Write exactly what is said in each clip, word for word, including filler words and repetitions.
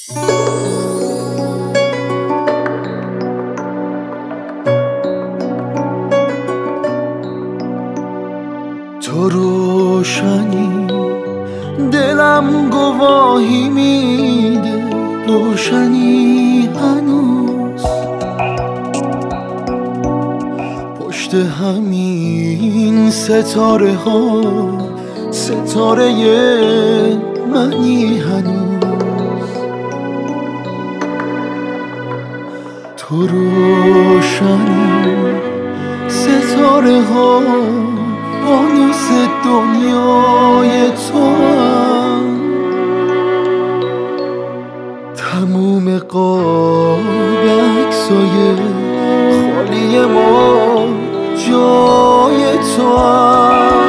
تو روشنی دلم گواهی میده، روشنی هنوز پشت همین ستاره ها، ستاره منی هنوز. تو روشنی ستاره ها، فانوس دنیای تو هم، تموم قاب عکسای خالی ما جای تو هم.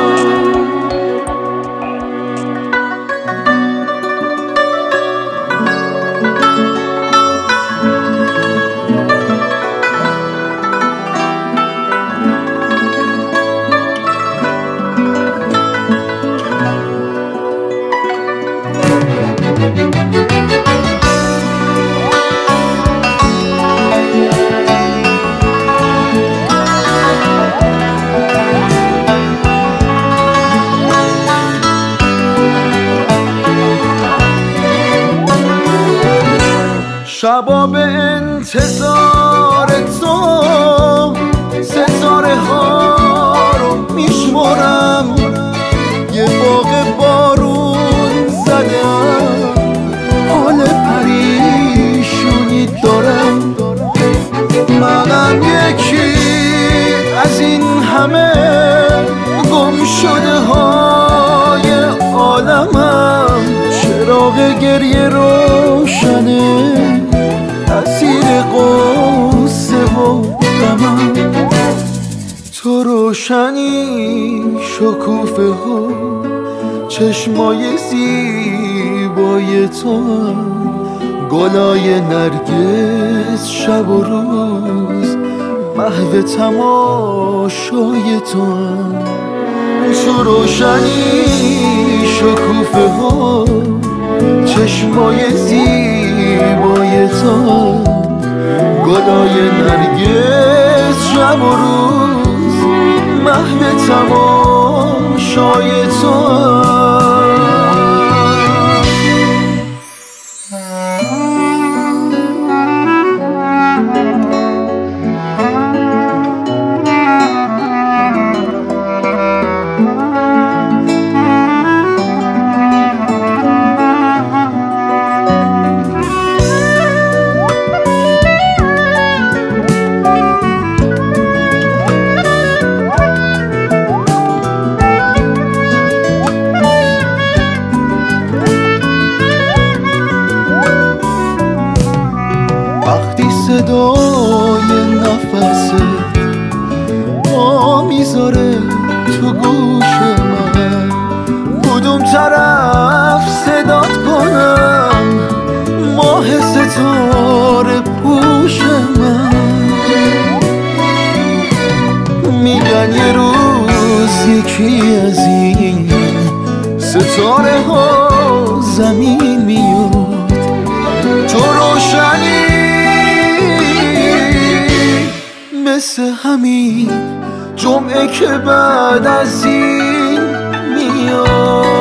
شبا به انتظار تو ستاره ها رو میشمرم، یه باغ بارون زدم، حال پریشونی دارم. منم یکی از این همه گم شده های عالمم، چراغ گریه روشنه اسیر قصه و غمم. تو روشنی شکوفه ها، چشمای زیبای تو هم، گلای نرگس شب و روز محو تماشای تو هم. تو روشنی شکوفه ها، چشمای زیبای تو، گلای نرگس شب و روز محو تماشای تو. وقتی صدای نفست ما میذاره تو گوش من، کدوم طرف صدات کنم ماه ستاره پوش من. میگن یه روز یکی از این ستاره ها زمین میاد. تو روشنی مثل همین جمعه که بعد از این میاد.